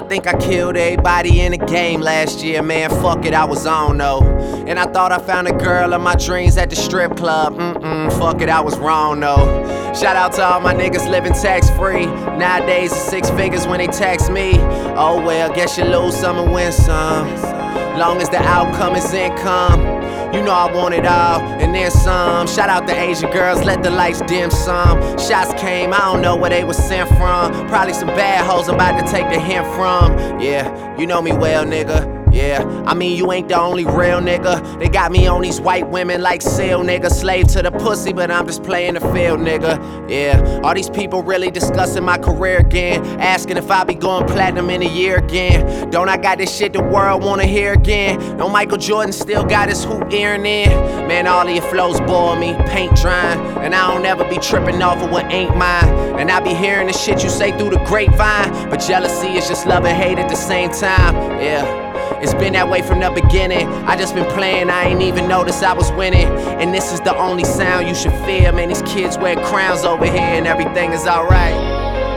think I killed everybody in the game last year, man, fuck it, I was on though. And I thought I found a girl of my dreams at the strip club, fuck it, I was wrong though. Shout out to all my niggas living tax-free. Nowadays it's 6 figures when they tax me. Oh well, guess you lose some and win some. Long as the outcome is income. You know I want it all, and then some. Shout out to Asian girls, let the lights dim some. Shots came, I don't know where they was sent from. Probably some bad hoes I'm about to take the hint from. Yeah, you know me well, nigga. Yeah, I mean you ain't the only real nigga. They got me on these white women like seal, nigga. Slave to the pussy, but I'm just playing the field, nigga. Yeah, all these people really discussing my career again, asking if I be going platinum in a year again. Don't I got this shit the world wanna hear again? No Michael Jordan still got his hoop earring in. Man, all of your flows bore me, paint drying. And I don't ever be tripping off of what ain't mine. And I be hearing the shit you say through the grapevine, but jealousy is just love and hate at the same time. Yeah, it's been that way from the beginning. I just been playing, I ain't even noticed I was winning. And this is the only sound you should fear. Man, these kids wear crowns over here and everything is alright.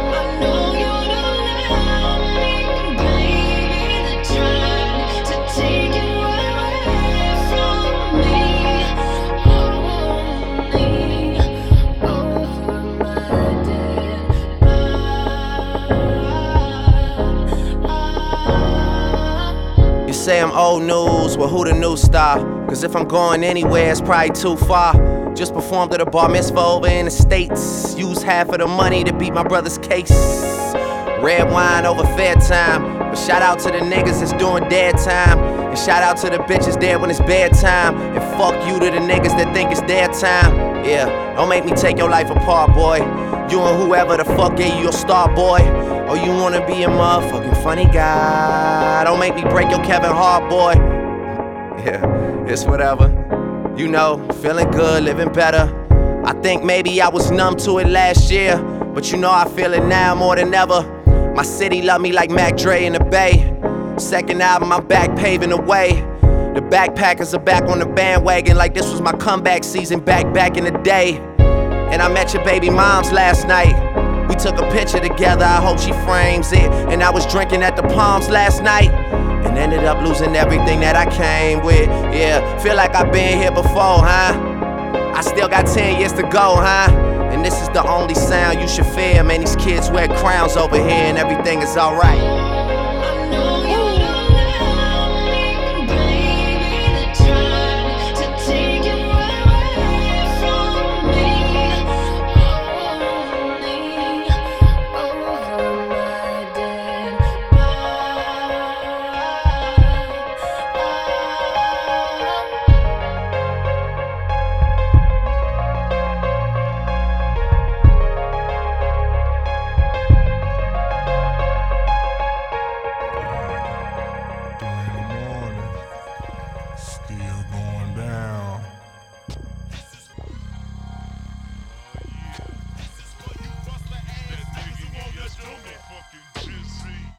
Say I'm old news, well who the new star? Cause if I'm going anywhere it's probably too far. Just performed at a bar mitzvah over in the States. Used half of the money to beat my brother's case. Red wine over fair time. But shout out to the niggas that's doing dead time. And shout out to the bitches dead when it's bedtime. And fuck you to the niggas that think it's their time. Yeah, don't make me take your life apart, boy. You and whoever the fuck gave you your star, boy. Or you wanna be a motherfucking funny guy. Don't make me break your Kevin Hart, boy. Yeah, it's whatever. You know, feeling good, living better. I think maybe I was numb to it last year, but you know I feel it now more than ever. My city love me like Mac Dre in the Bay. Second album, I'm back paving the way. The backpackers are back on the bandwagon like this was my comeback season back in the day. And I met your baby moms last night. We took a picture together, I hope she frames it. And I was drinking at the Palms last night and ended up losing everything that I came with. Yeah, feel like I've been here before, huh? I still got 10 years to go, huh? And this is the only sound you should fear. Man, these kids wear crowns over here and everything is alright.